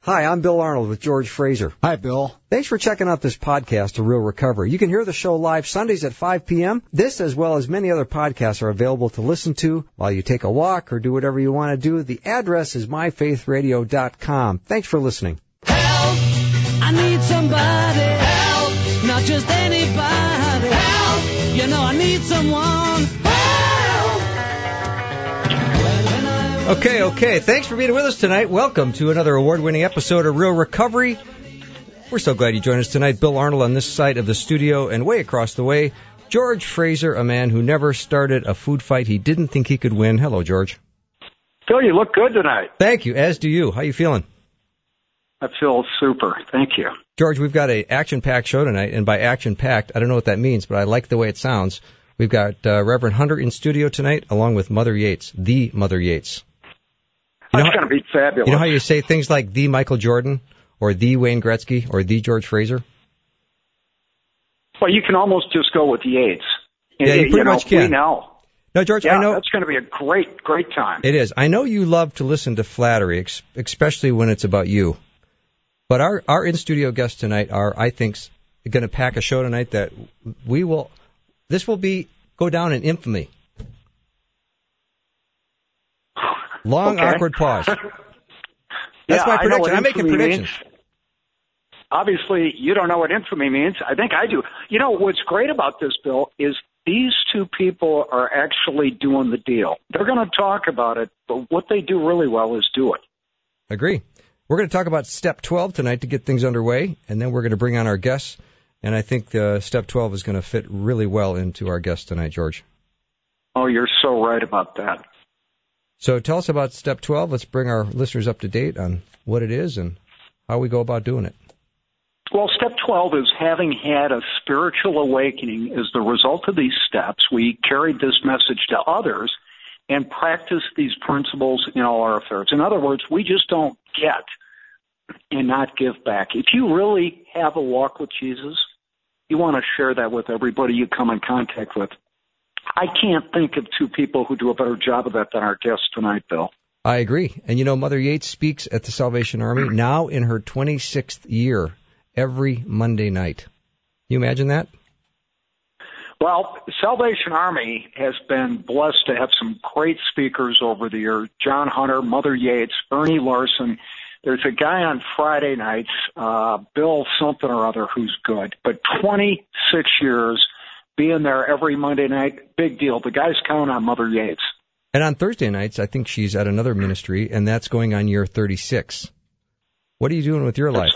Hi, I'm Bill Arnold with George Fraser. Hi, Bill. Thanks for checking out this podcast, A Real Recovery. You can hear the show live Sundays at 5 p.m. This, as well as many other podcasts, are available to listen to while you take a walk or do whatever you want to do. The address is myfaithradio.com. Thanks for listening. Help! I need somebody. Help! Not just anybody. Help! You know I need someone. Okay. Thanks for being with us tonight. Welcome to another award-winning episode of Real Recovery. We're so glad you joined us tonight. Bill Arnold on this side of the studio, and way across the way, George Fraser, a man who never started a food fight he didn't think he could win. Hello, George. Phil, you look good tonight. Thank you, as do you. How you feeling? I feel super. Thank you. George, we've got an action-packed show tonight, and by action-packed, I don't know what that means, but I like the way it sounds. We've got Reverend Hunter in studio tonight, along with Mother Yates, the Mother Yates. That's going to be fabulous. You know how you say things like the Michael Jordan, or the Wayne Gretzky, or the George Fraser? Well, you can almost just go with Yates. Yeah, you pretty much can. We know. No, George, yeah, I know. That's going to be a great time. It is. I know you love to listen to flattery, especially when it's about you. But our in-studio guests tonight are, I think, going to pack a show tonight that this will go down in infamy. Long, awkward pause. That's my prediction. I'm making predictions. Means. Obviously, you don't know what infamy means. I think I do. You know, what's great about this, Bill, is these two people are actually doing the deal. They're going to talk about it, but what they do really well is do it. Agree. We're going to talk about Step 12 tonight to get things underway, and then we're going to bring on our guests. And I think Step 12 is going to fit really well into our guests tonight, George. Oh, you're so right about that. So tell us about Step 12. Let's bring our listeners up to date on what it is and how we go about doing it. Well, Step 12 is having had a spiritual awakening. As the result of these steps, we carried this message to others and practiced these principles in all our affairs. In other words, we just don't get and not give back. If you really have a walk with Jesus, you want to share that with everybody you come in contact with. I can't think of two people who do a better job of that than our guest tonight, Bill. I agree. And, you know, Mother Yates speaks at the Salvation Army now in her 26th year every Monday night. Can you imagine that? Well, Salvation Army has been blessed to have some great speakers over the years. John Hunter, Mother Yates, Ernie Larson. There's a guy on Friday nights, Bill something or other, who's good. But 26 years being there every Monday night, big deal. The guys count on Mother Yates. And on Thursday nights, I think she's at another ministry, and that's going on year 36. What are you doing with your life?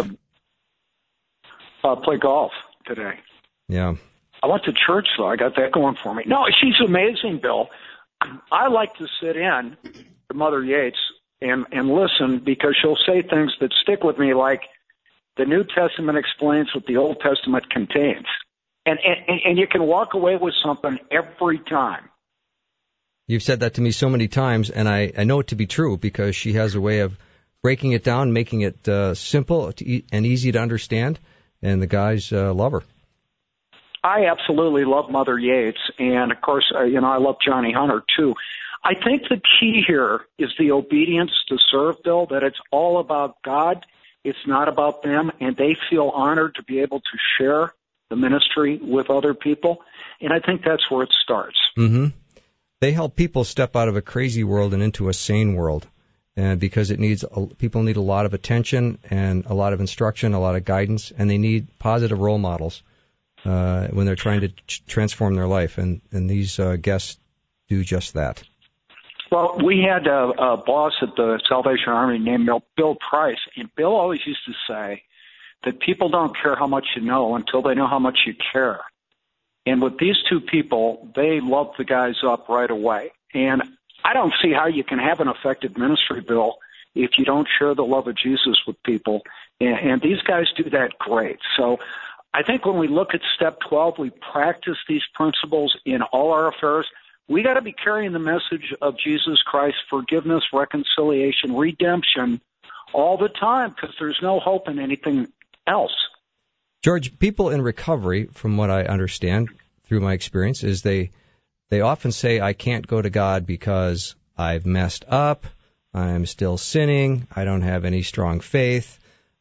Play golf today. Yeah. I went to church, though. I got that going for me. No, she's amazing, Bill. I like to sit in to Mother Yates and listen because she'll say things that stick with me, like the New Testament explains what the Old Testament contains. And you can walk away with something every time. You've said that to me so many times, and I know it to be true because she has a way of breaking it down, making it simple and easy to understand, and the guys love her. I absolutely love Mother Yates, and, of course, I love Johnny Hunter, too. I think the key here is the obedience to serve, Bill, that it's all about God. It's not about them, and they feel honored to be able to share the ministry with other people, and I think that's where it starts. Mm-hmm. They help people step out of a crazy world and into a sane world, and because people need a lot of attention and a lot of instruction, a lot of guidance, and they need positive role models when they're trying to transform their life, and these guests do just that. Well, we had a boss at the Salvation Army named Bill Price, and Bill always used to say that people don't care how much you know until they know how much you care. And with these two people, they love the guys up right away. And I don't see how you can have an effective ministry, Bill, if you don't share the love of Jesus with people. And these guys do that great. So I think when we look at Step 12, we practice these principles in all our affairs. We got to be carrying the message of Jesus Christ, forgiveness, reconciliation, redemption all the time because there's no hope in anything else. George, people in recovery, from what I understand through my experience, is they often say, I can't go to God because I've messed up, I'm still sinning, I don't have any strong faith,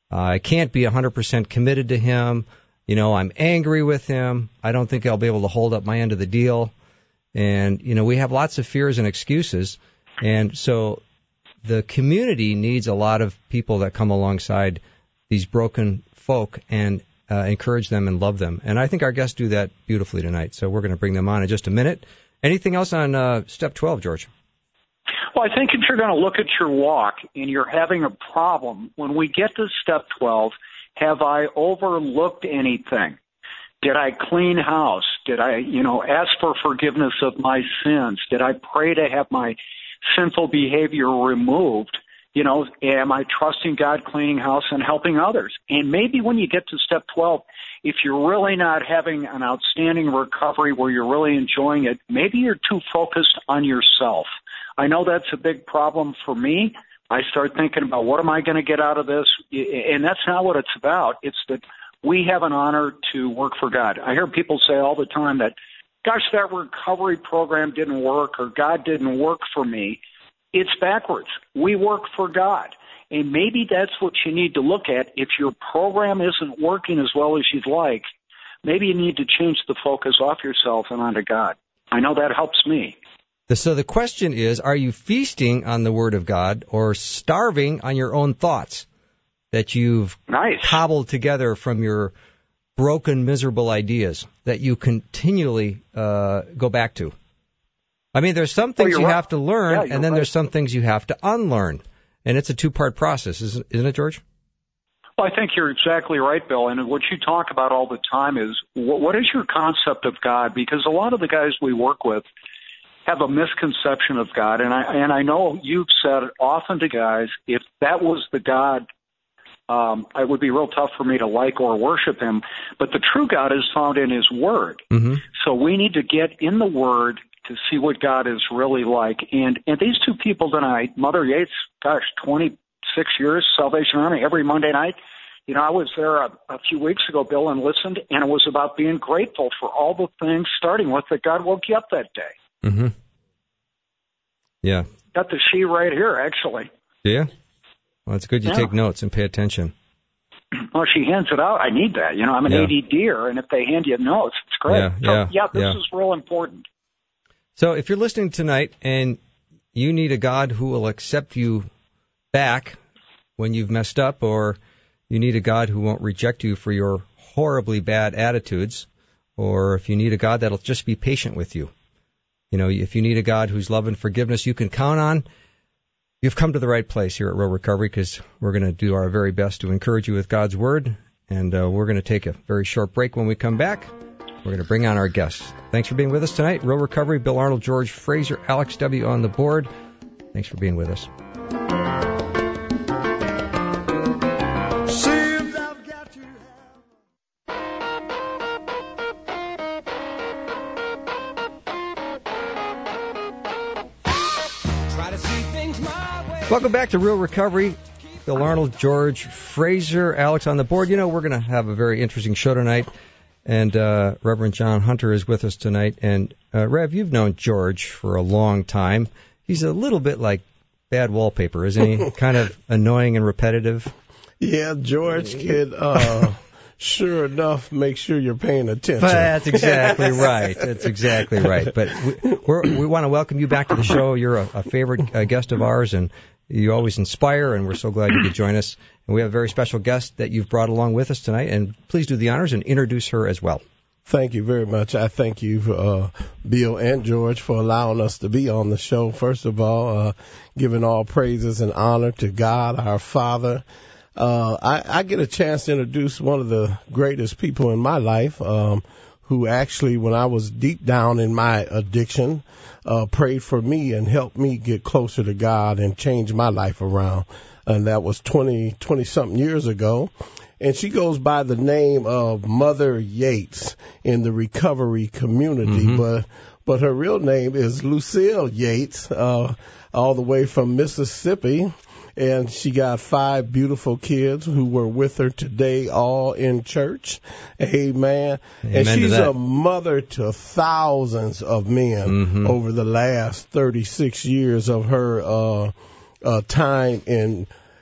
I can't be 100% committed to him. You know, I'm angry with him. I don't think I'll be able to hold up my end of the deal. And, you know, we have lots of fears and excuses. And so the community needs a lot of people that come alongside these broken folk and encourage them and love them. And I think our guests do that beautifully tonight. So we're going to bring them on in just a minute. Anything else on step 12, George? Well, I think if you're going to look at your walk and you're having a problem, when we get to step 12, have I overlooked anything? Did I clean house? Did I, ask for forgiveness of my sins? Did I pray to have my sinful behavior removed? Am I trusting God, cleaning house, and helping others? And maybe when you get to step 12, if you're really not having an outstanding recovery where you're really enjoying it, maybe you're too focused on yourself. I know that's a big problem for me. I start thinking about what am I going to get out of this? And that's not what it's about. It's that we have an honor to work for God. I hear people say all the time that, gosh, that recovery program didn't work or God didn't work for me. It's backwards. We work for God. And maybe that's what you need to look at. If your program isn't working as well as you'd like, maybe you need to change the focus off yourself and onto God. I know that helps me. So the question is, are you feasting on the Word of God or starving on your own thoughts that you've cobbled together from your broken, miserable ideas that you continually go back to? I mean, there's some things you have to learn, and then there's some things you have to unlearn. And it's a two-part process, isn't it, George? Well, I think you're exactly right, Bill. And what you talk about all the time is what is your concept of God? Because a lot of the guys we work with have a misconception of God. And I know you've said often to guys, if that was the God, it would be real tough for me to like or worship him. But the true God is found in his Word. Mm-hmm. So we need to get in the Word to see what God is really like. And these two people tonight, Mother Yates, 26 years, Salvation Army, every Monday night. I was there a few weeks ago, Bill, and listened, and it was about being grateful for all the things, starting with that God woke you up that day. Mm-hmm. Yeah. Got the sheet right here, actually. Yeah? Well, it's good you take notes and pay attention. Well, she hands it out. I need that. I'm an ADDer, and if they hand you notes, it's great. This is real important. So if you're listening tonight and you need a God who will accept you back when you've messed up, or you need a God who won't reject you for your horribly bad attitudes, or if you need a God that'll just be patient with you, if you need a God whose love and forgiveness you can count on, you've come to the right place here at Real Recovery, because we're going to do our very best to encourage you with God's Word, and we're going to take a very short break. When we come back, we're going to bring on our guests. Thanks for being with us tonight. Real Recovery, Bill Arnold, George Fraser, Alex W. on the board. Thanks for being with us. Welcome back to Real Recovery. Bill Arnold, George Fraser, Alex on the board. We're going to have a very interesting show tonight. And Reverend John Hunter is with us tonight. And, Rev, you've known George for a long time. He's a little bit like bad wallpaper, isn't he? Kind of annoying and repetitive. Yeah, George can, sure enough, make sure you're paying attention. That's exactly right. That's exactly right. But we want to welcome you back to the show. You're a favorite guest of ours, and you always inspire, and we're so glad you could join us. And we have a very special guest that you've brought along with us tonight, and please do the honors and introduce her as well. Thank you very much. I thank you, Bill and George, for allowing us to be on the show. First of all, giving all praises and honor to God, our Father. I get a chance to introduce one of the greatest people in my life, who actually, when I was deep down in my addiction, prayed for me and helped me get closer to God and change my life around. And that was 20-something years ago. And she goes by the name of Mother Yates in the recovery community. Mm-hmm. But her real name is Lucille Yates, all the way from Mississippi. And she got 5 beautiful kids who were with her today, all in church. Amen. And she's a mother to thousands of men over the last 36 years of her time in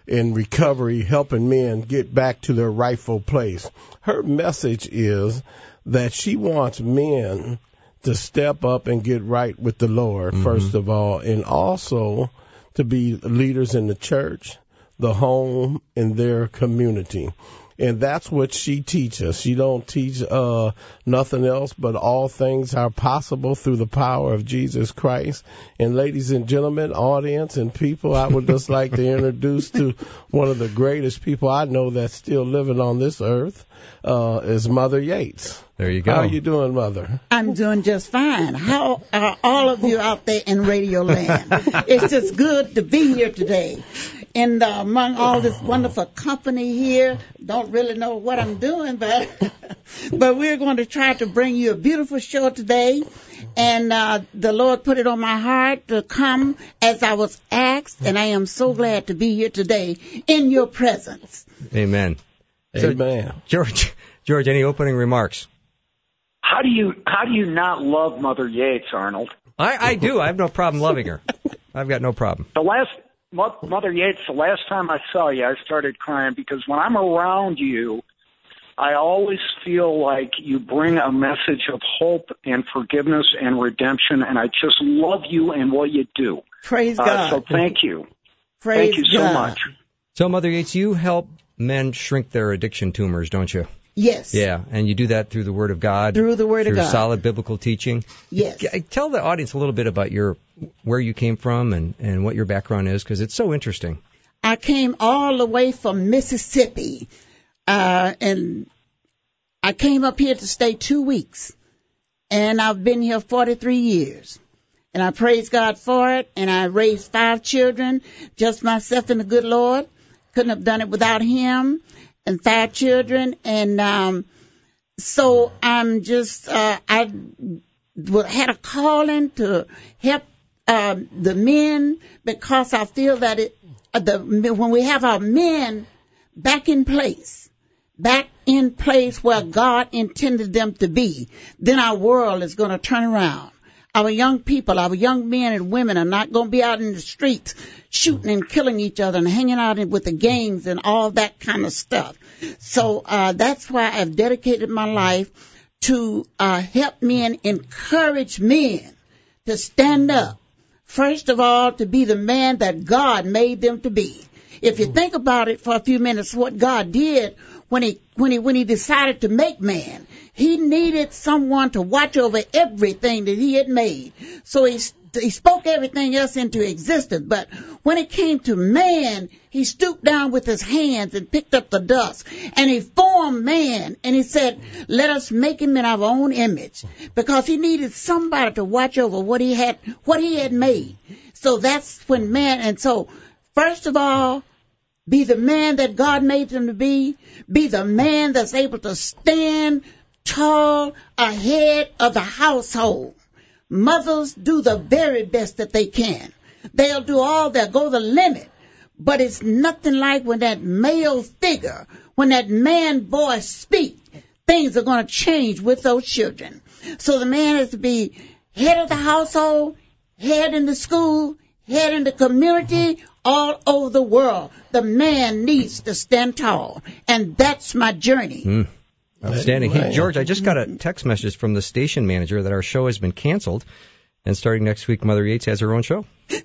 in recovery, helping men get back to their rightful place. Her message is that she wants men to step up and get right with the Lord, first of all, and also to be leaders in the church, the home, and their community. And that's what she teaches. She don't teach nothing else, but all things are possible through the power of Jesus Christ. And ladies and gentlemen, audience and people, I would just like to introduce to one of the greatest people I know that's still living on this earth, is Mother Yates. There you go. How are you doing, Mother? I'm doing just fine. How are all of you out there in Radio Land? It's just good to be here today. And among all this wonderful company here, don't really know what I'm doing, but we're going to try to bring you a beautiful show today. And the Lord put it on my heart to come as I was asked, and I am so glad to be here today in your presence. Amen. Amen. So, George, any opening remarks? How do you not love Mother Yates, Arnold? I do. I have no problem loving her. I've got no problem. Mother Yates, the last time I saw you, I started crying because when I'm around you, I always feel like you bring a message of hope and forgiveness and redemption, and I just love you and what you do. Praise God. So thank you. Praise thank you so God. much. So, Mother Yates, you help men shrink their addiction tumors, don't you? Yes. Yeah, and you do that through the Word of God. Through the Word of God. Through solid biblical teaching. Yes. Tell the audience a little bit about where you came from and what your background is, because it's so interesting. I came all the way from Mississippi, and I came up here to stay 2 weeks, and I've been here 43 years. And I praise God for it, and I raised 5 children, just myself and the good Lord. Couldn't have done it without Him. And 5 children, and so I'm just I had a calling to help the men, because I feel that when we have our men back in place where God intended them to be, then our world is going to turn around. Our young people, our young men and women are not going to be out in the streets shooting and killing each other and hanging out with the gangs and all that kind of stuff. So that's why I've dedicated my life to help men, encourage men to stand up. First of all, to be the man that God made them to be. If you think about it for a few minutes, what God did when he decided to make man, He needed someone to watch over everything that He had made. So he spoke everything else into existence. But when it came to man, He stooped down with His hands and picked up the dust. And He formed man. And He said, let us make him in our own image. Because He needed somebody to watch over what he had made. So that's when man, and so first of all, be the man that God made them to be. Be the man that's able to stand tall ahead of the household. Mothers do the very best that they can. They'll go the limit. But it's nothing like when that male figure, when that man voice speaks, things are going to change with those children. So the man has to be head of the household, head in the school, head in the community, all over the world. The man needs to stand tall. And that's my journey. Outstanding. Hey, George, I just got a text message from the station manager that our show has been canceled, and starting next week, Mother Yates has her own show.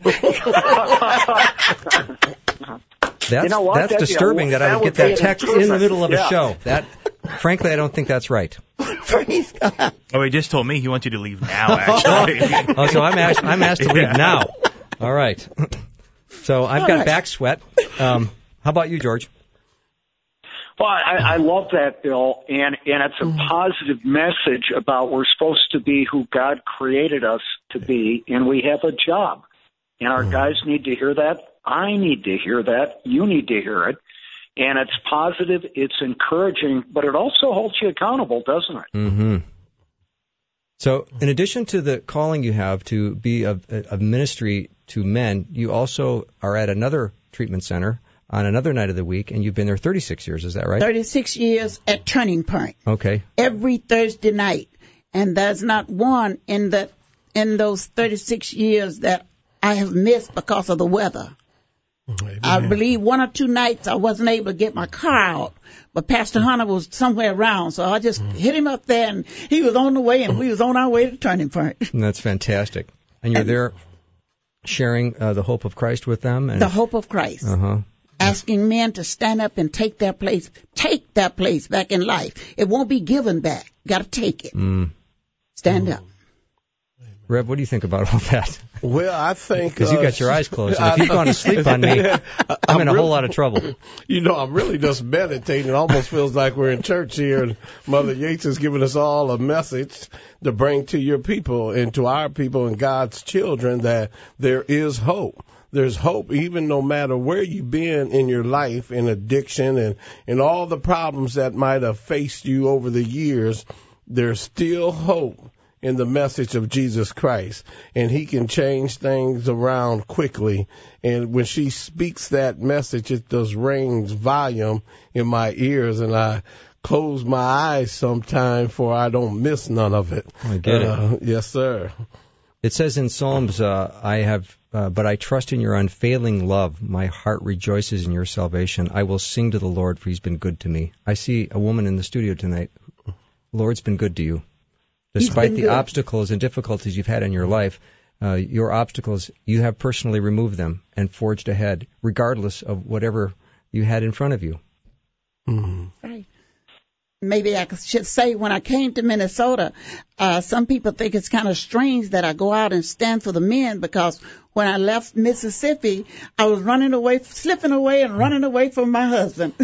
That's disturbing that I would get that text in the middle of a show. Frankly, I don't think that's right. Praise God. Oh, he just told me he wants you to leave now, actually. So I'm asked to leave now. All right. So I've got back sweat. How about you, George? Well, I love that, Bill, and it's a positive message about we're supposed to be who God created us to be, and we have a job. And our guys need to hear that. I need to hear that. You need to hear it. And it's positive, it's encouraging, but it also holds you accountable, doesn't it? Mm-hmm. So in addition to the calling you have to be a ministry to men, you also are at another treatment center on another night of the week, and you've been there 36 years. Is that right? 36 years at Turning Point. Okay. Every Thursday night. And there's not one in those 36 years that I have missed because of the weather. Amen. I believe 1 or 2 nights I wasn't able to get my car out, but Pastor Hunter was somewhere around, so I just hit him up there, and he was on the way, and we was on our way to Turning Point. And that's fantastic. And you're there sharing the hope of Christ with them? And the hope of Christ. Uh-huh. Asking men to stand up and take their place back in life. It won't be given back. Got to take it. Stand up. Rev, what do you think about all that? Well, I think... Because you got your eyes closed. And if you've gone to sleep on me, I'm in a whole lot of trouble. You know, I'm really just meditating. It almost feels like we're in church here. And Mother Yates has given us all a message to bring to your people and to our people and God's children that there is hope. There's hope even no matter where you've been in your life, in addiction and all the problems that might have faced you over the years. There's still hope in the message of Jesus Christ, and he can change things around quickly. And when she speaks that message, it just rings volume in my ears, and I close my eyes sometime for I don't miss none of it. I get it. Yes, sir. It says in Psalms, but I trust in your unfailing love. My heart rejoices in your salvation. I will sing to the Lord, for he's been good to me. I see a woman in the studio tonight. The Lord's been good to you. Despite the obstacles and difficulties you've had in your life, your obstacles, you have personally removed them and forged ahead, regardless of whatever you had in front of you. Mm-hmm. Right. Maybe I should say when I came to Minnesota, some people think it's kind of strange that I go out and stand for the men, because when I left Mississippi, I was slipping away and running away from my husband.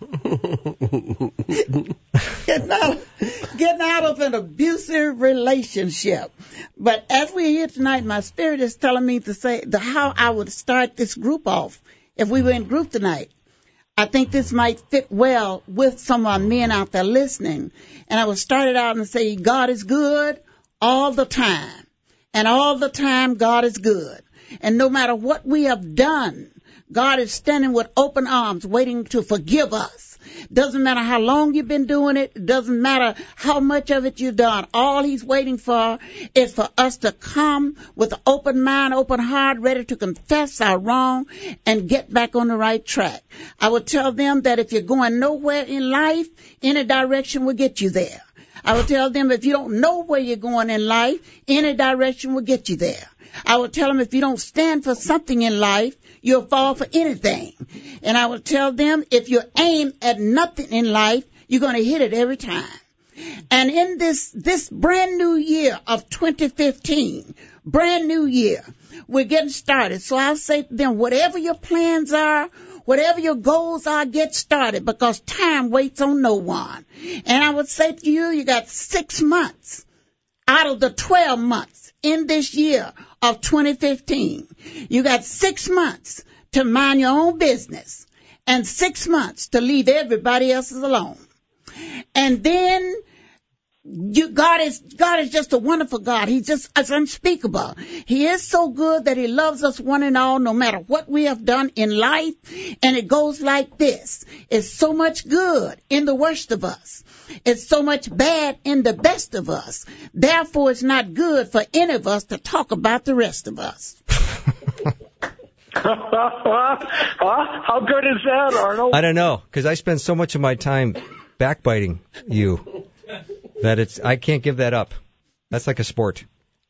Getting out of an abusive relationship. But as we're here tonight, my spirit is telling me to say how I would start this group off if we were in group tonight. I think this might fit well with some of our men out there listening. And I would start it out and say, God is good all the time. And all the time, God is good. And no matter what we have done, God is standing with open arms waiting to forgive us. Doesn't matter how long you've been doing it. It doesn't matter how much of it you've done. All he's waiting for is for us to come with an open mind, open heart, ready to confess our wrong and get back on the right track. I would tell them that if you're going nowhere in life, any direction will get you there. I would tell them if you don't know where you're going in life, any direction will get you there. I would tell them if you don't stand for something in life, you'll fall for anything. And I would tell them if you aim at nothing in life, you're going to hit it every time. And in this brand new year of 2015, brand new year, we're getting started. So I'll say to them, whatever your plans are, whatever your goals are, get started, because time waits on no one. And I would say to you, you got 6 months out of the 12 months in this year of 2015. You got 6 months to mind your own business and 6 months to leave everybody else's alone. And then God is just a wonderful God. He's just unspeakable. He is so good that he loves us one and all, no matter what we have done in life. And it goes like this. It's so much good in the worst of us. It's so much bad in the best of us. Therefore, it's not good for any of us to talk about the rest of us. How good is that, Arnold? I don't know, because I spend so much of my time backbiting you that I can't give that up. That's like a sport.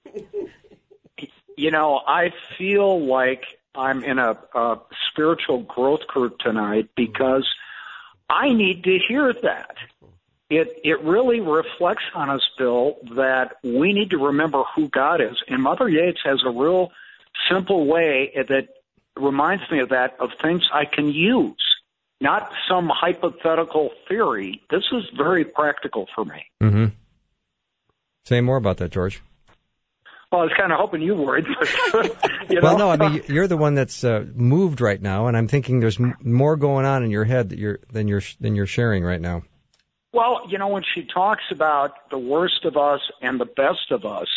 You know, I feel like I'm in a spiritual growth group tonight because I need to hear that. It really reflects on us, Bill, that we need to remember who God is. And Mother Yates has a real simple way that reminds me of that, of things I can use, not some hypothetical theory. This is very practical for me. Mm-hmm. Say more about that, George. Well, I was kind of hoping you would. But, you know. Well, no, I mean, you're the one that's moved right now, and I'm thinking there's more going on in your head than you're sharing right now. Well, you know, when she talks about the worst of us and the best of us,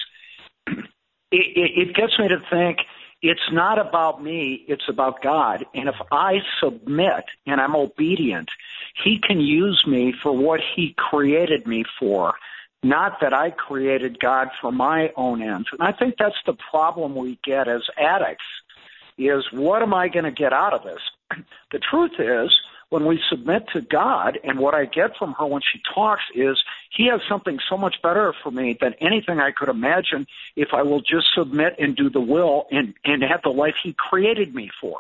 it gets me to think it's not about me, it's about God. And if I submit and I'm obedient, he can use me for what he created me for, not that I created God for my own ends. And I think that's the problem we get as addicts, is, what am I going to get out of this? The truth is, when we submit to God, and what I get from her when she talks is, he has something so much better for me than anything I could imagine if I will just submit and do the will and have the life he created me for.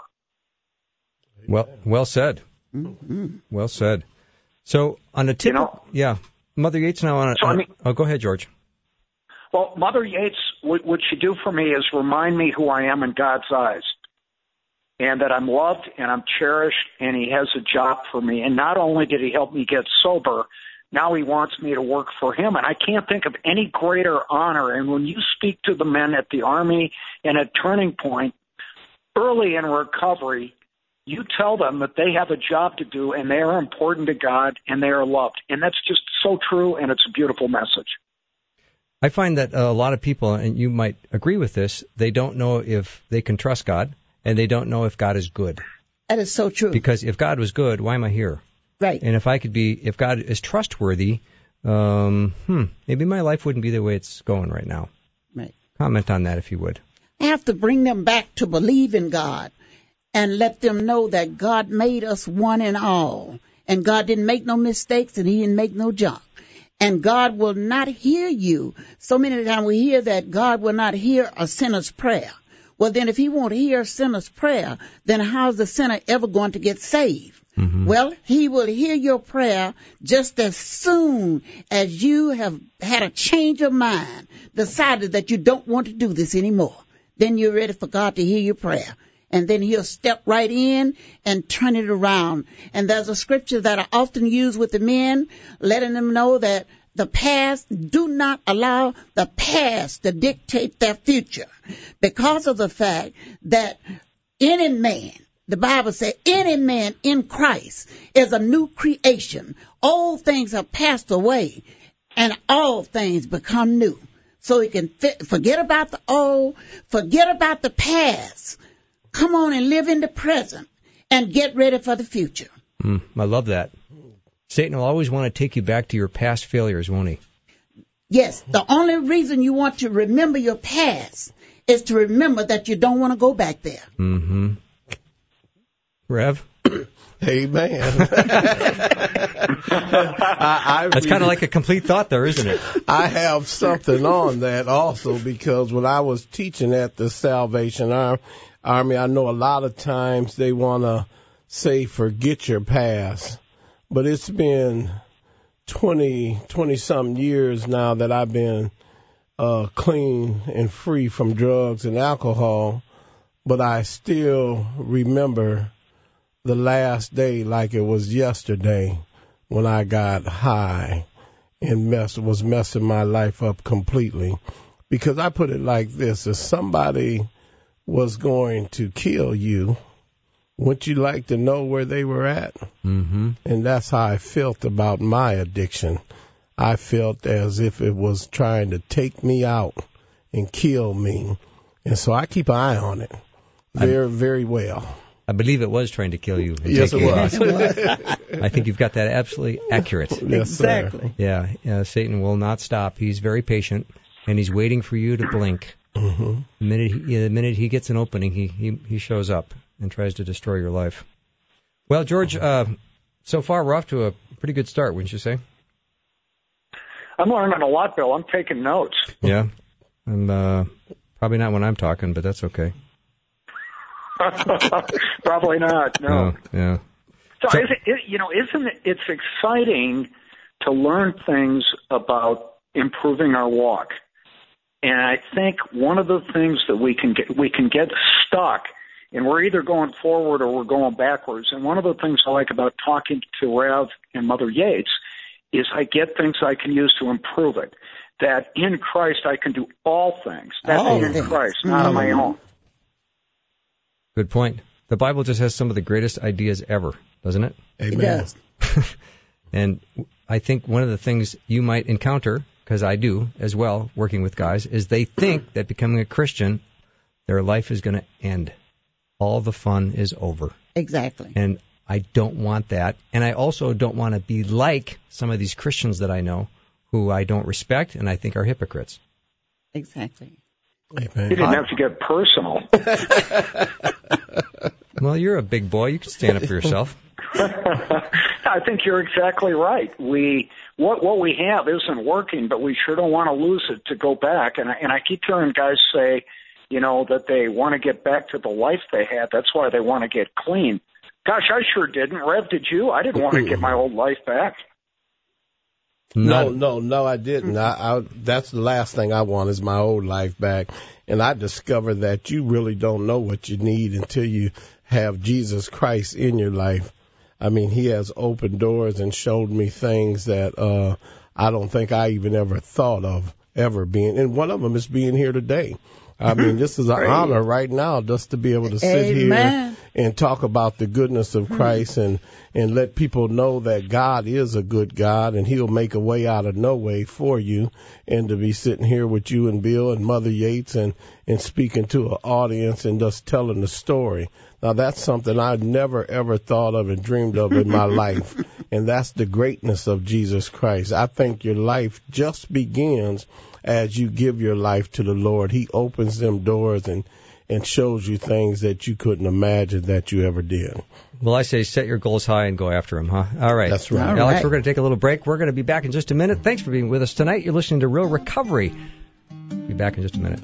Well said. Mm-hmm. Well said. So on a typical, Mother Yates now on a, go ahead, George. Well, Mother Yates, what she do for me is remind me who I am in God's eyes, and that I'm loved and I'm cherished, and he has a job for me. And not only did he help me get sober, now he wants me to work for him. And I can't think of any greater honor. And when you speak to the men at the Army and at Turning Point, early in recovery, you tell them that they have a job to do, and they are important to God, and they are loved. And that's just so true, and it's a beautiful message. I find that a lot of people, and you might agree with this, they don't know if they can trust God, and they don't know if God is good. That is so true. Because if God was good, why am I here? Right. And if God is trustworthy, maybe my life wouldn't be the way it's going right now. Right. Comment on that if you would. I have to bring them back to believe in God and let them know that God made us one and all. And God didn't make no mistakes, and he didn't make no junk. And God will not hear you. So many times we hear that God will not hear a sinner's prayer. Well, then if he won't hear a sinner's prayer, then how's the sinner ever going to get saved? Mm-hmm. Well, he will hear your prayer just as soon as you have had a change of mind, decided that you don't want to do this anymore. Then you're ready for God to hear your prayer. And then he'll step right in and turn it around. And there's a scripture that I often use with the men, letting them know that the past, do not allow the past to dictate their future, because of the fact that any man, the Bible says, any man in Christ is a new creation. Old things have passed away, and all things become new. So you can forget about the old, forget about the past. Come on and live in the present and get ready for the future. I love that. Satan will always want to take you back to your past failures, won't he? Yes. The only reason you want to remember your past is to remember that you don't want to go back there. Mm-hmm. Rev? Amen. That's kind of like a complete thought there, isn't it? I have something on that also, because when I was teaching at the Salvation Army, I know a lot of times they want to say forget your past, but it's been 20-something years now that I've been clean and free from drugs and alcohol, but I still remember the last day like it was yesterday when I got high and was messing my life up completely. Because I put it like this: if somebody was going to kill you, wouldn't you like to know where they were at? Mm-hmm. And that's how I felt about my addiction. I felt as if it was trying to take me out and kill me. And so I keep an eye on it very, very well. I believe it was trying to kill you. Yes, it was. I think you've got that absolutely accurate. Yes, exactly. Yeah, Satan will not stop. He's very patient, and he's waiting for you to blink. Mm-hmm. The minute he gets an opening, he shows up and tries to destroy your life. Well, George, so far we're off to a pretty good start, wouldn't you say? I'm learning a lot, Bill. I'm taking notes. Yeah, and probably not when I'm talking, but that's okay. Probably not. No. Yeah. So isn't it? It's exciting to learn things about improving our walk. And I think one of the things that we can get stuck, and we're either going forward or we're going backwards. And one of the things I like about talking to Rev and Mother Yates is I get things I can use to improve it. That in Christ I can do all things. That's in Christ, not on my own. Good point. The Bible just has some of the greatest ideas ever, doesn't it? Amen. It does. And I think one of the things you might encounter, because I do as well, working with guys, is they think that becoming a Christian, their life is going to end. All the fun is over. Exactly. And I don't want that. And I also don't want to be like some of these Christians that I know who I don't respect and I think are hypocrites. Exactly. Amen. You didn't have to get personal. Well, you're a big boy. You can stand up for yourself. I think you're exactly right. What we have isn't working, but we sure don't want to lose it to go back. And I keep hearing guys say, that they want to get back to the life they had. That's why they want to get clean. Gosh, I sure didn't. Rev, did you? I didn't want to get my old life back. No, I didn't. That's the last thing I want is my old life back. And I discovered that you really don't know what you need until you have Jesus Christ in your life. I mean, he has opened doors and showed me things that I don't think I even ever thought of ever being. And one of them is being here today. I mean, this is an honor right now just to be able to sit here and talk about the goodness of Christ and let people know that God is a good God and he'll make a way out of no way for you, and to be sitting here with you and Bill and Mother Yates and speaking to an audience and just telling the story. Now, that's something I never, ever thought of and dreamed of in my life, and that's the greatness of Jesus Christ. I think your life just begins as you give your life to the Lord. He opens them doors and shows you things that you couldn't imagine that you ever did. Well, I say set your goals high and go after them, huh? All right. That's right. Alex, we're going to take a little break. We're going to be back in just a minute. Thanks for being with us tonight. You're listening to Real Recovery. Be back in just a minute.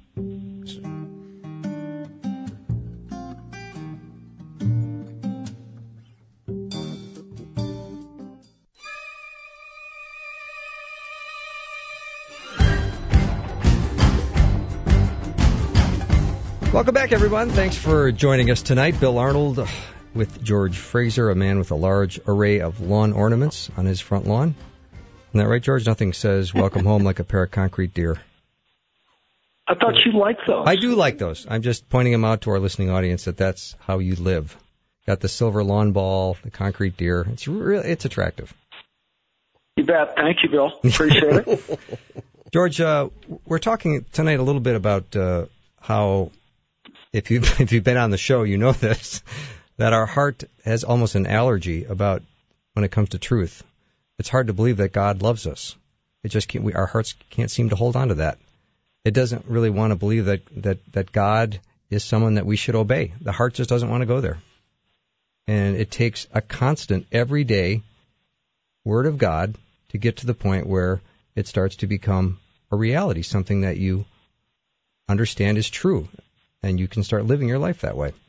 Welcome back, everyone. Thanks for joining us tonight. Bill Arnold with George Fraser, a man with a large array of lawn ornaments on his front lawn. Isn't that right, George? Nothing says welcome home like a pair of concrete deer. I thought you liked those. I do like those. I'm just pointing them out to our listening audience that that's how you live. Got the silver lawn ball, the concrete deer. It's attractive. You bet. Thank you, Bill. Appreciate it. George, we're talking tonight a little bit about how, if you've been on the show, you know this, that our heart has almost an allergy about when it comes to truth. It's hard to believe that God loves us. It just can't, our hearts can't seem to hold on to that. It doesn't really want to believe that God is someone that we should obey. The heart just doesn't want to go there. And it takes a constant, everyday Word of God to get to the point where it starts to become a reality, something that you understand is true, and you can start living your life that way.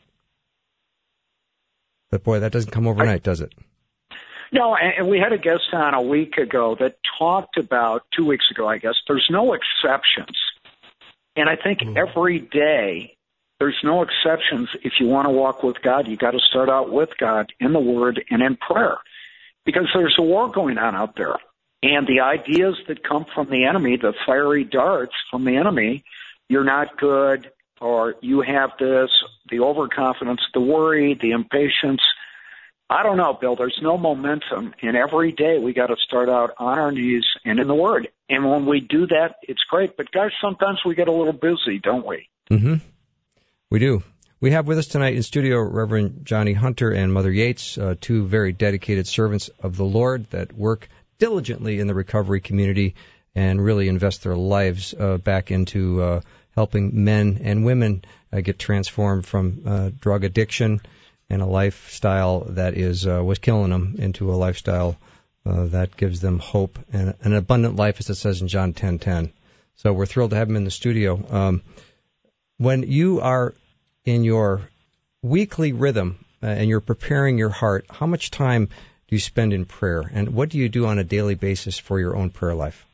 But boy, that doesn't come overnight, does it? No, and we had a guest on a week ago that talked about, 2 weeks ago, I guess, there's no exceptions. And I think every day there's no exceptions. If you want to walk with God, you got to start out with God in the Word and in prayer, because there's a war going on out there. And the ideas that come from the enemy, the fiery darts from the enemy, you're not good, or you have this, the overconfidence, the worry, the impatience. I don't know, Bill. There's no momentum. And every day we got to start out on our knees and in the Word. And when we do that, it's great. But, guys, sometimes we get a little busy, don't we? Mm-hmm. We do. We have with us tonight in studio Reverend Johnny Hunter and Mother Yates, two very dedicated servants of the Lord that work diligently in the recovery community and really invest their lives back into helping men and women get transformed from drug addiction and a lifestyle that was killing them into a lifestyle that gives them hope and an abundant life, as it says in John 10:10. So we're thrilled to have them in the studio. When you are in your weekly rhythm and you're preparing your heart, how much time do you spend in prayer, and what do you do on a daily basis for your own prayer life?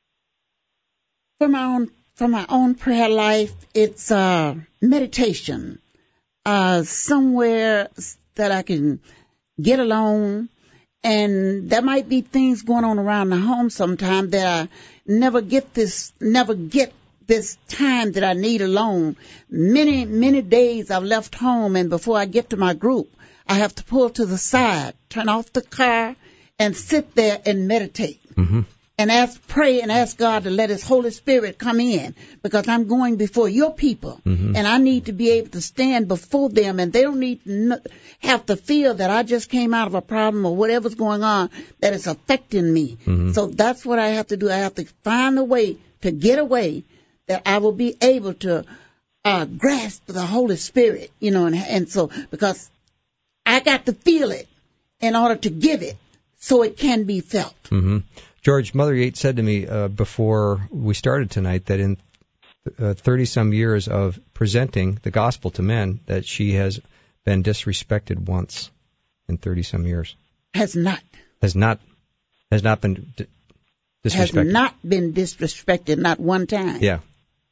For my own prayer life, it's meditation. Somewhere that I can get alone, and there might be things going on around the home sometime that I never get this time that I need alone. Many days I've left home, and before I get to my group, I have to pull to the side, turn off the car, and sit there and meditate. Mm-hmm. And pray and ask God to let His Holy Spirit come in, because I'm going before your people, and I need to be able to stand before them, and they don't need to have to feel that I just came out of a problem or whatever's going on that is affecting me. Mm-hmm. So that's what I have to do. I have to find a way to get away that I will be able to grasp the Holy Spirit, and so because I got to feel it in order to give it so it can be felt. Mm-hmm. George, Mother Yates said to me before we started tonight that in 30-some years of presenting the gospel to men that she has been disrespected once in 30-some years. Has not been disrespected. Has not been disrespected, not one time. Yeah.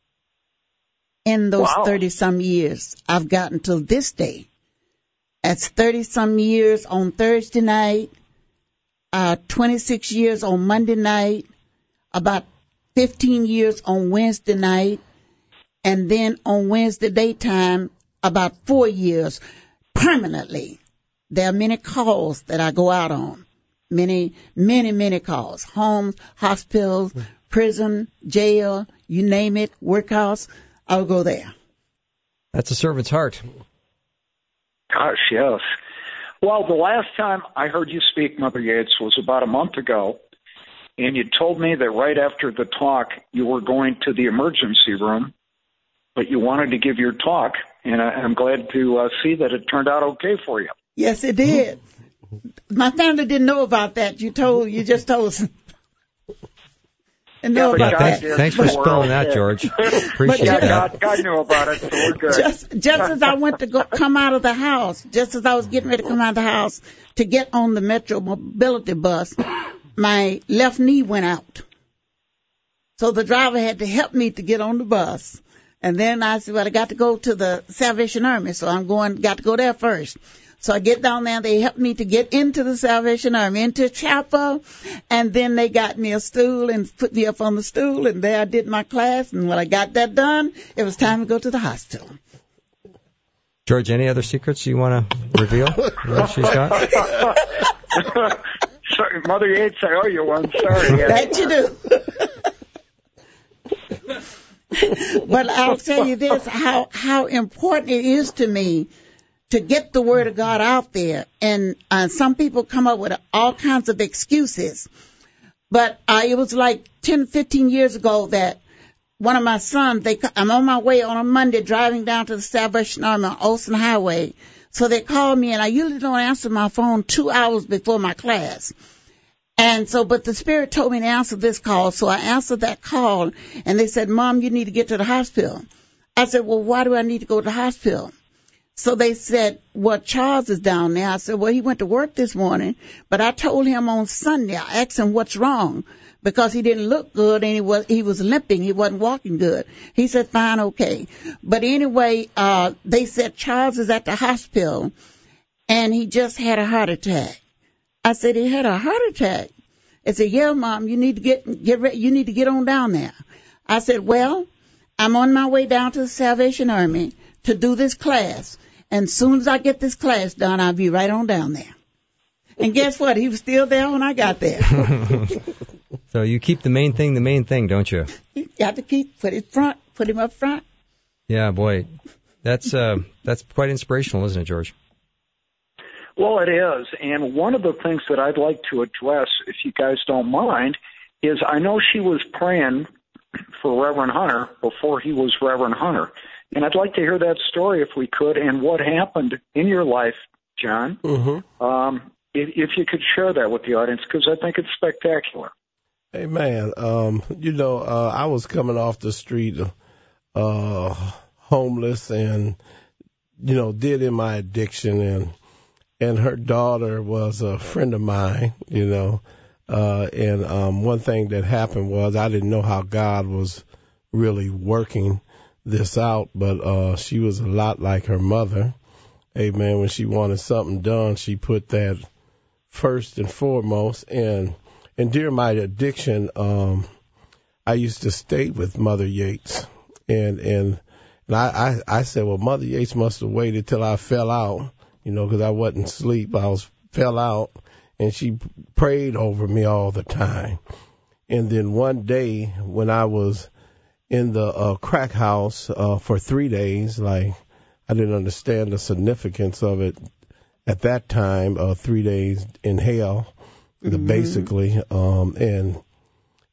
In those 30-some years, I've gotten to this day. That's 30-some years on Thursday night, 26 years on Monday night, about 15 years on Wednesday night, and then on Wednesday daytime, about 4 years permanently. There are many calls that I go out on. Many, many, many calls. Homes, hospitals, prison, jail, you name it, workhouse, I'll go there. That's a servant's heart. Gosh, yes. Well, the last time I heard you speak, Mother Yates, was about a month ago, and you told me that right after the talk you were going to the emergency room, but you wanted to give your talk, and I'm glad to see that it turned out okay for you. Yes, it did. My family didn't know about that. You just told us. And know about that. Thanks for spelling that, George. Appreciate that. God knew about it, so we're good. Just as I went to come out of the house, just as I was getting ready to come out of the house to get on the Metro Mobility bus, my left knee went out. So the driver had to help me to get on the bus. And then I said, well, I got to go to the Salvation Army, so got to go there first. So I get down there, they helped me to get into the Salvation Army, into chapel, and then they got me a stool and put me up on the stool, and there I did my class, and when I got that done, it was time to go to the hospital. George, any other secrets you want to reveal that she's got? Sorry, Mother Yates, I owe you one. Sorry. That you do. But I'll tell you this, how important it is to me to get the word of God out there. And some people come up with all kinds of excuses. But it was like 10, 15 years ago that one of my sons, I'm on my way on a Monday driving down to the Salvation Army on Olsen Highway. So they called me, and I usually don't answer my phone 2 hours before my class. And so, but the Spirit told me to answer this call, so I answered that call, and they said, Mom, you need to get to the hospital. I said, well, why do I need to go to the hospital? So they said, well, Charles is down there. I said, well, he went to work this morning, but I told him on Sunday, I asked him what's wrong, because he didn't look good, and he was limping, he wasn't walking good. He said, fine, okay. But anyway, they said Charles is at the hospital, and he just had a heart attack. I said, he had a heart attack. They said, yeah, Mom, you need to get ready. You need to get on down there. I said, well, I'm on my way down to the Salvation Army to do this class. And as soon as I get this class done, I'll be right on down there. And guess what? He was still there when I got there. So you keep the main thing, don't you? You got to put him up front. Yeah, boy. That's quite inspirational, isn't it, George? Well, it is, and one of the things that I'd like to address, if you guys don't mind, is I know she was praying for Reverend Hunter before he was Reverend Hunter, and I'd like to hear that story if we could, and what happened in your life, John, if you could share that with the audience, because I think it's spectacular. Hey, man, I was coming off the street homeless and, did in my addiction, and her daughter was a friend of mine, and one thing that happened was I didn't know how God was really working this out, but she was a lot like her mother. Amen. When she wanted something done, she put that first and foremost. And during my addiction, I used to stay with Mother Yates, and I said, well, Mother Yates must have waited till I fell out. Because I wasn't asleep. Fell out, and she prayed over me all the time. And then one day when I was in the crack house for 3 days, like I didn't understand the significance of it at that time, 3 days in hell, basically. And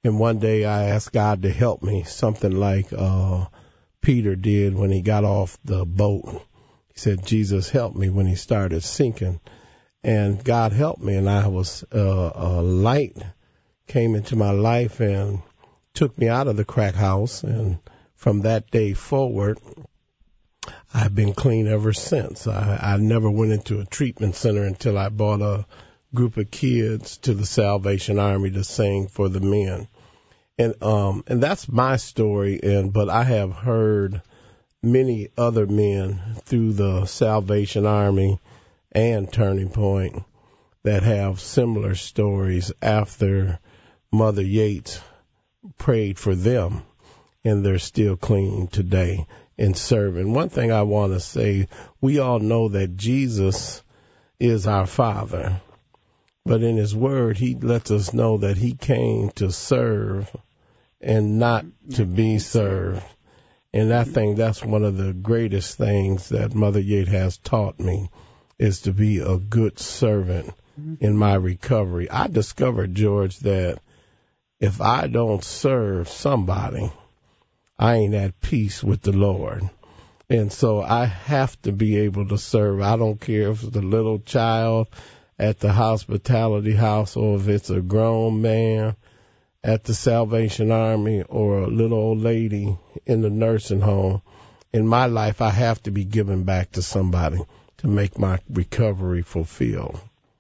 And one day I asked God to help me, something like Peter did when he got off the boat. He said, Jesus, help me, when he started sinking. And God helped me, and I was a light came into my life and took me out of the crack house. And from that day forward, I've been clean ever since. I never went into a treatment center until I brought a group of kids to the Salvation Army to sing for the men. And that's my story. But I have heard many other men through the Salvation Army and Turning Point that have similar stories after Mother Yates prayed for them, and they're still clean today and serving. One thing I want to say, we all know that Jesus is our Father, but in his word, he lets us know that he came to serve and not to be served. And I think that's one of the greatest things that Mother Yates has taught me, is to be a good servant in my recovery. I discovered, George, that if I don't serve somebody, I ain't at peace with the Lord. And so I have to be able to serve. I don't care if it's a little child at the hospitality house or if it's a grown man at the Salvation Army or a little old lady in the nursing home. In my life, I have to be given back to somebody to make my recovery fulfilled.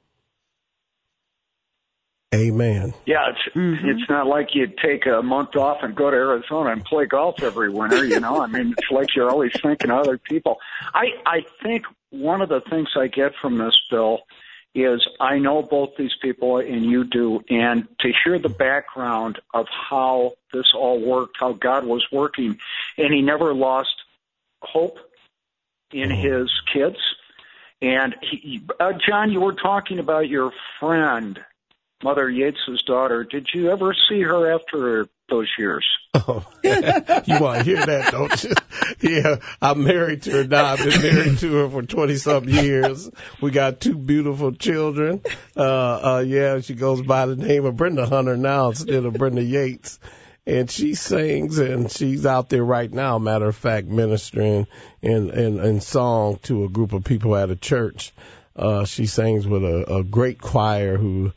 Amen. Yeah, it's not like you take a month off and go to Arizona and play golf every winter, you know. I mean, it's like you're always thinking of other people. I think one of the things I get from this, Bill, is I know both these people, and you do, and to hear the background of how this all worked, how God was working, and he never lost hope in his kids. And John, you were talking about your friend, Mother Yates' daughter. Did you ever see her after those years? Oh, you want to hear that, don't you? Yeah, I'm married to her now. I've been married to her for 20-something years. We got 2 beautiful children. Yeah, she goes by the name of Brenda Hunter now instead of Brenda Yates. And she sings, and she's out there right now, matter of fact, ministering in song to a group of people at a church. She sings with a great choir who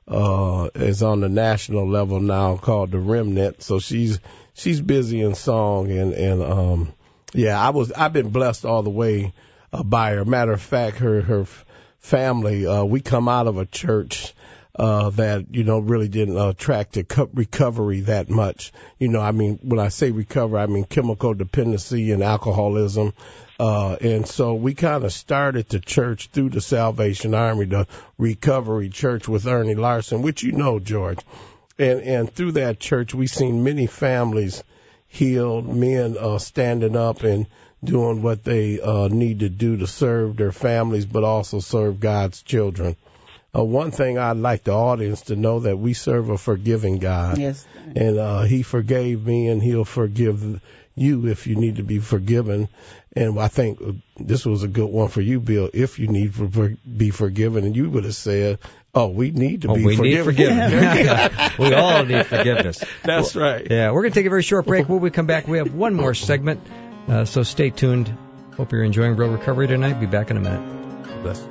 is on the national level now, called the Remnant. So she's busy in song, and yeah, I've been blessed all the way by her. Matter of fact, her family, we come out of a church that, you know, really didn't attract to recovery that much. You know, I mean, when I say recovery, I mean chemical dependency and alcoholism. And so we kind of started the church through the Salvation Army, the Recovery Church with Ernie Larson, which you know, George. And through that church, we've seen many families healed, men standing up and doing what they need to do to serve their families, but also serve God's children. One thing I'd like the audience to know, that we serve a forgiving God. Yes. And he forgave me, and he'll forgive you if you need to be forgiven. And I think this was a good one for you, Bill. If you need to be forgiven, and you would have said, "Oh, we need to be forgiven." We need forgiveness. We all need forgiveness. That's right. Yeah, we're going to take a very short break. When we come back, we have one more segment. So stay tuned. Hope you're enjoying Real Recovery tonight. Be back in a minute. Bless.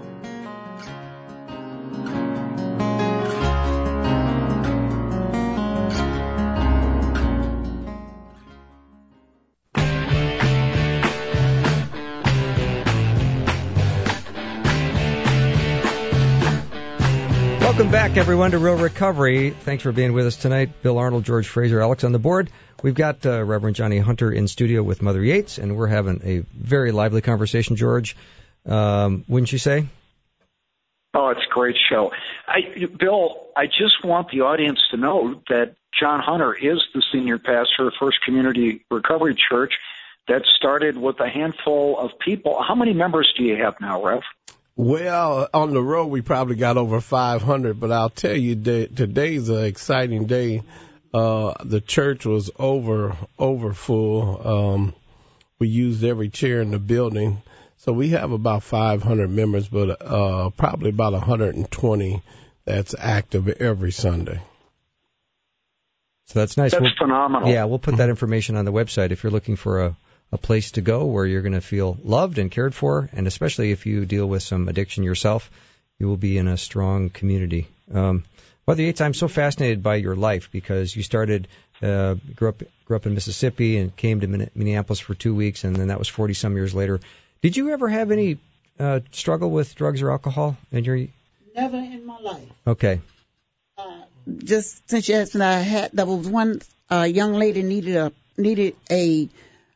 Welcome back, everyone, to Real Recovery. Thanks for being with us tonight. Bill Arnold, George Fraser, Alex on the board. We've got Reverend Johnny Hunter in studio with Mother Yates, and we're having a very lively conversation, George. Wouldn't you say? Oh, it's a great show. Bill, I just want the audience to know that John Hunter is the senior pastor of First Community Recovery Church that started with a handful of people. How many members do you have now, Rev? Well, on the road, we probably got over 500, but I'll tell you, today's an exciting day. The church was over full. We used every chair in the building. So we have about 500 members, but probably about 120 that's active every Sunday. So that's nice. That's phenomenal. Yeah, we'll put that information on the website if you're looking for a place to go where you're going to feel loved and cared for, and especially if you deal with some addiction yourself, you will be in a strong community. Mother Yates, I'm so fascinated by your life because you started, grew up in Mississippi and came to Minneapolis for 2 weeks, and then that was 40-some years later. Did you ever have any struggle with drugs or alcohol in your... Never in my life. Okay. Just since you asked me, there was one young lady needed a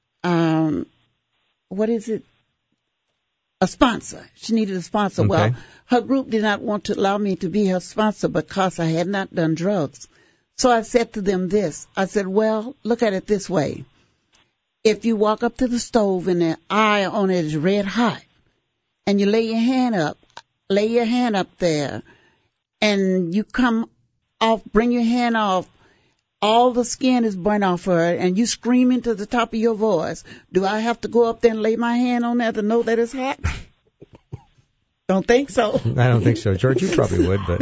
a sponsor. She needed a sponsor. Okay. Well, her group did not want to allow me to be her sponsor because I had not done drugs. So I said to them this. I said, well, look at it this way. If you walk up to the stove and the eye on it is red hot, and you lay your hand up there, and you come off, bring your hand off, all the skin is burnt off her, and you scream into the top of your voice, do I have to go up there and lay my hand on that to know that it's hot? Don't think so. I don't think so. George, you probably would, but...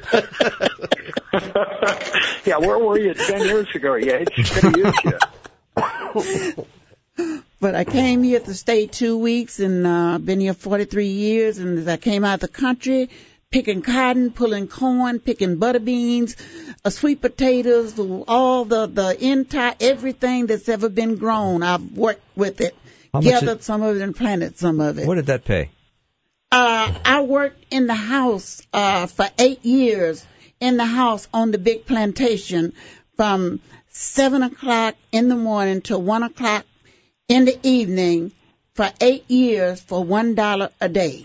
Yeah, where were you 10 years ago? Yeah, it's going to use you. But I came here to stay 2 weeks, and I've been here 43 years, and as I came out of the country, picking cotton, pulling corn, picking butter beans, sweet potatoes, all the entire, everything that's ever been grown, I've worked with it, gathered some of it and planted some of it. What did that pay? I worked in the house for 8 years, in the house on the big plantation from 7 o'clock in the morning to 1 o'clock in the evening for 8 years for $1 a day.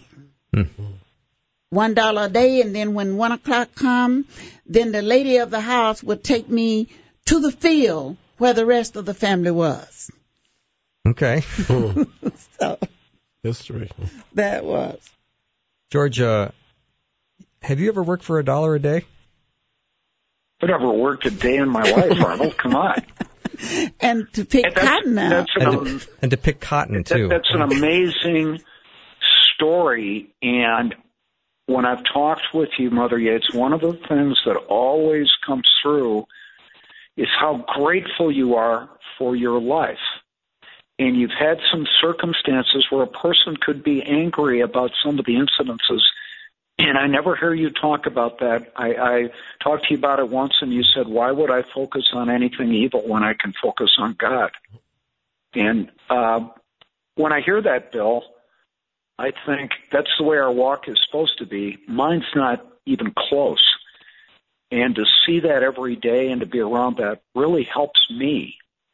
$1 a day, and then when 1 o'clock come, then the lady of the house would take me to the field where the rest of the family was. Okay. So history. That was. George, have you ever worked for $1 a day? I've never worked a day in my life, Arnold. Come on. And to pick cotton now. And to pick cotton, too. That's an amazing story. And when I've talked with you, Mother Yates, one of the things that always comes through is how grateful you are for your life. And you've had some circumstances where a person could be angry about some of the incidences, and I never hear you talk about that. I talked to you about it once, and you said, why would I focus on anything evil when I can focus on God? And when I hear that, Bill, I think that's the way our walk is supposed to be. Mine's not even close. And to see that every day and to be around that really helps me.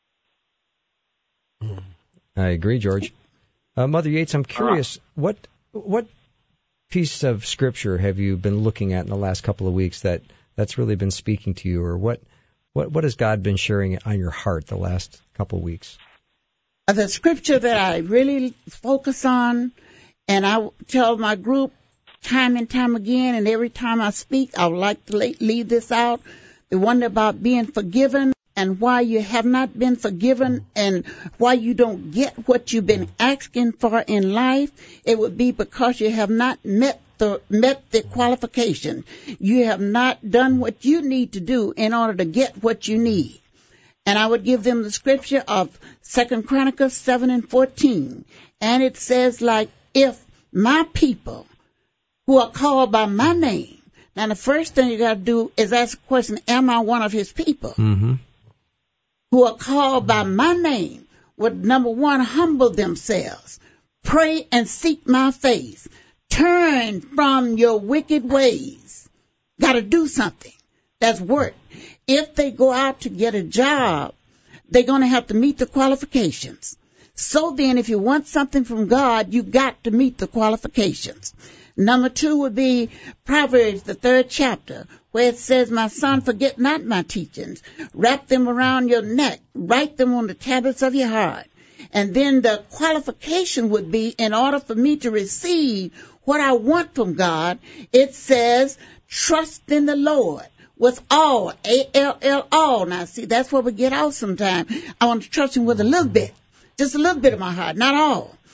I agree, George. Mother Yates, I'm curious, what piece of Scripture have you been looking at in the last couple of weeks that's really been speaking to you, or what has God been sharing on your heart the last couple of weeks? The Scripture that I really focus on, and I tell my group time and time again, and every time I speak, I would like to leave this out, the one about being forgiven and why you have not been forgiven and why you don't get what you've been asking for in life. It would be because you have not met the qualification. You have not done what you need to do in order to get what you need. And I would give them the scripture of 2 Chronicles 7:14. And it says, like, if my people who are called by my name. Now, the first thing you got to do is ask the question, am I one of his people? Mm-hmm. Who are called by my name would, number one, humble themselves, pray and seek my face, turn from your wicked ways. Got to do something. That's work. If they go out to get a job, they're going to have to meet the qualifications. So then, if you want something from God, you've got to meet the qualifications. Number 2 would be Proverbs, the 3rd chapter, where it says, my son, forget not my teachings. Wrap them around your neck. Write them on the tablets of your heart. And then the qualification would be, in order for me to receive what I want from God, it says, trust in the Lord with all, A-L-L, all. Now, see, that's where we get out sometimes. I want to trust him with a little bit, just a little bit of my heart, not all.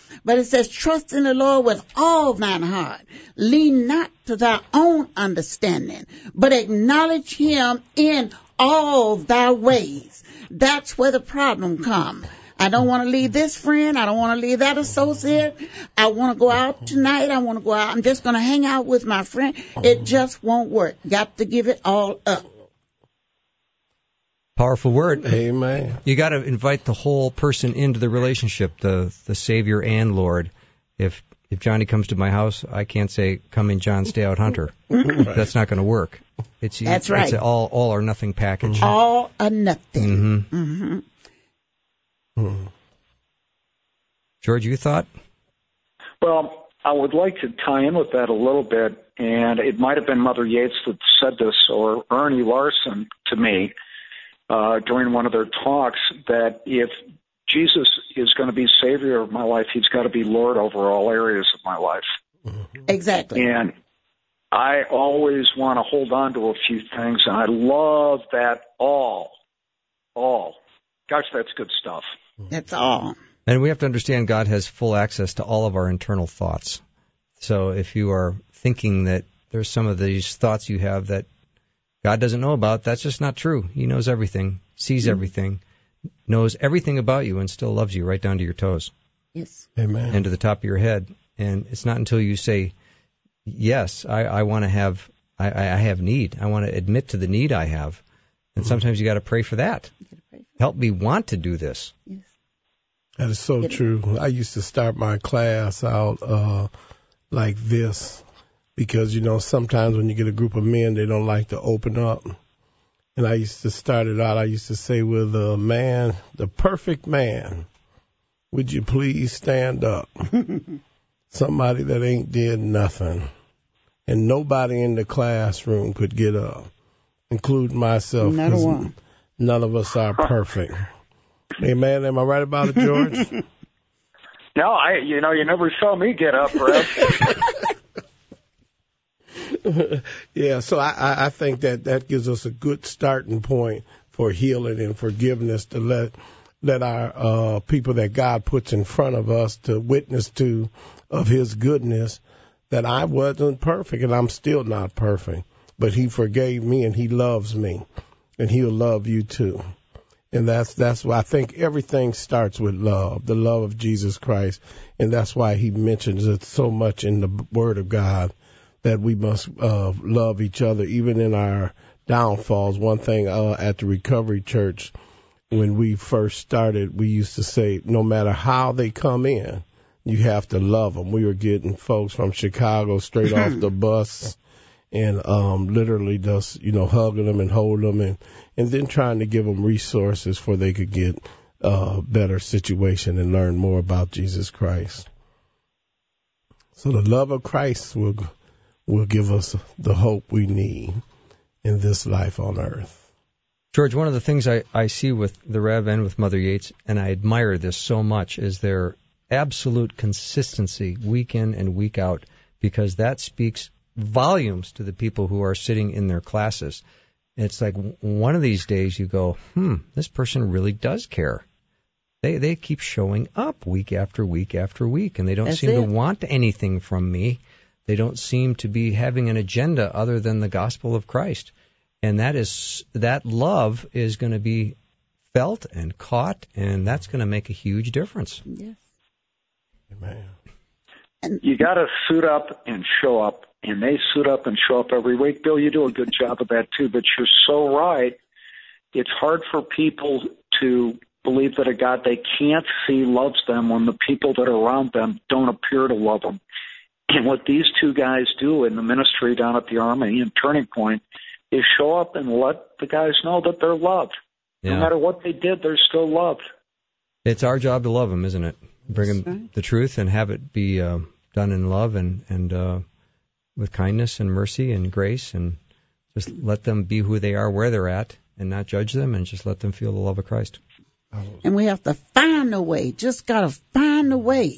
But it says, trust in the Lord with all thine heart. Lean not to thy own understanding, but acknowledge him in all thy ways. That's where the problem comes. I don't want to leave this friend. I don't want to leave that associate. I want to go out tonight. I want to go out. I'm just going to hang out with my friend. It just won't work. Got to give it all up. Powerful word. Amen. You got to invite the whole person into the relationship, the Savior and Lord. If Johnny comes to my house, I can't say, come in, John, stay out, Hunter. That's not going to work. That's right. It's an all or nothing package. All or nothing. Mm-hmm. Mm-hmm. George, you thought? Well, I would like to tie in with that a little bit, and it might have been Mother Yates that said this, or Ernie Larson to me during one of their talks, that if Jesus is going to be Savior of my life, he's got to be Lord over all areas of my life. Exactly. And I always want to hold on to a few things, and I love that all. Gosh, that's good stuff. That's all. And we have to understand God has full access to all of our internal thoughts. So if you are thinking that there's some of these thoughts you have that God doesn't know about, that's just not true. He knows everything, sees everything, knows everything about you, and still loves you right down to your toes. Yes. Amen. And to the top of your head. And it's not until you say, yes, I want to have, I have need. I want to admit to the need I have. And sometimes you got to pray for that. Help me want to do this. Yes. That is so true. I used to start my class out like this because, sometimes when you get a group of men, they don't like to open up. And I used to start it out. I used to say, with a man, the perfect man, would you please stand up? Somebody that ain't did nothing. And nobody in the classroom could get up, including myself. Not one. None of us are perfect. Amen. Am I right about it, George? No, you never saw me get up, Brett. Yeah, so I think that gives us a good starting point for healing and forgiveness to let our people that God puts in front of us to witness to of his goodness, that I wasn't perfect and I'm still not perfect, but he forgave me and he loves me and he'll love you too. And that's why I think everything starts with love, the love of Jesus Christ. And that's why he mentions it so much in the Word of God, that we must love each other, even in our downfalls. One thing at the Recovery Church, when we first started, we used to say, no matter how they come in, you have to love them. We were getting folks from Chicago straight off the bus and literally just, hugging them and holding them and then trying to give them resources for they could get a better situation and learn more about Jesus Christ. So the love of Christ will give us the hope we need in this life on earth. George, one of the things I see with the Rev and with Mother Yates, and I admire this so much, is their absolute consistency week in and week out, because that speaks volumes to the people who are sitting in their classes. It's like one of these days you go, this person really does care. They keep showing up week after week after week, and they don't seem to want anything from me. They don't seem to be having an agenda other than the gospel of Christ. And that love is going to be felt and caught, and that's going to make a huge difference. Yes. Amen. You got to suit up and show up, and they suit up and show up every week. Bill, you do a good job of that too, but you're so right. It's hard for people to believe that a God they can't see loves them when the people that are around them don't appear to love them. And what these two guys do in the ministry down at the Army and Turning Point is show up and let the guys know that they're loved. Yeah. No matter what they did, they're still loved. It's our job to love them, isn't it? Bring them the truth and have it be done in love and with kindness and mercy and grace, and just let them be who they are where they're at and not judge them, and just let them feel the love of Christ. And we have to find a way, just got to find a way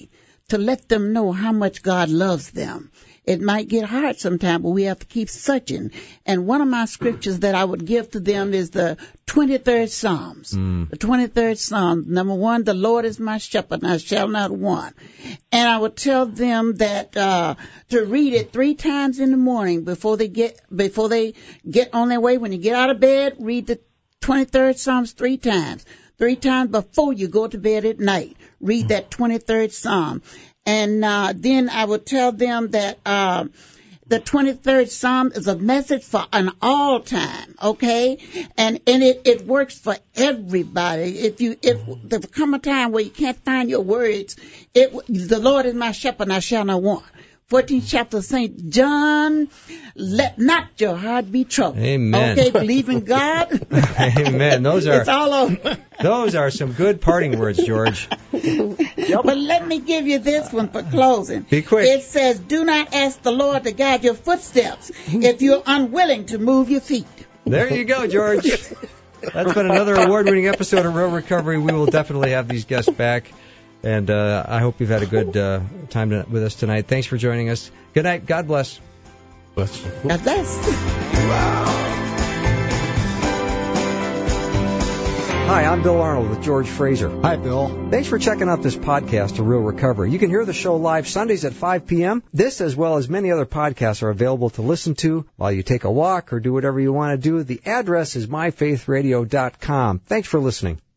to let them know how much God loves them. It might get hard sometimes, but we have to keep searching. And one of my scriptures that I would give to them is the 23rd Psalms. The 23rd Psalm, number 1, the Lord is my shepherd, and I shall not want. And I would tell them that to read it 3 times in the morning before they get on their way. When you get out of bed, read the 23rd Psalms 3 times. 3 times before you go to bed at night. Read that 23rd Psalm. And then I would tell them that the 23rd Psalm is a message for an all time, okay? And it works for everybody. If there come a time where you can't find your words, the Lord is my shepherd and I shall not want. 14th chapter of St. John, let not your heart be troubled. Amen. Okay, believe in God. Amen. It's all over. Those are some good parting words, George. But let me give you this one for closing. Be quick. It says, do not ask the Lord to guide your footsteps if you're unwilling to move your feet. There you go, George. That's been another award-winning episode of Real Recovery. We will definitely have these guests back. And I hope you've had a good time with us tonight. Thanks for joining us. Good night. God bless. Bless you. God bless. Hi, I'm Bill Arnold with George Fraser. Hi, Bill. Thanks for checking out this podcast of Real Recovery. You can hear the show live Sundays at 5 p.m. This, as well as many other podcasts, are available to listen to while you take a walk or do whatever you want to do. The address is myfaithradio.com. Thanks for listening.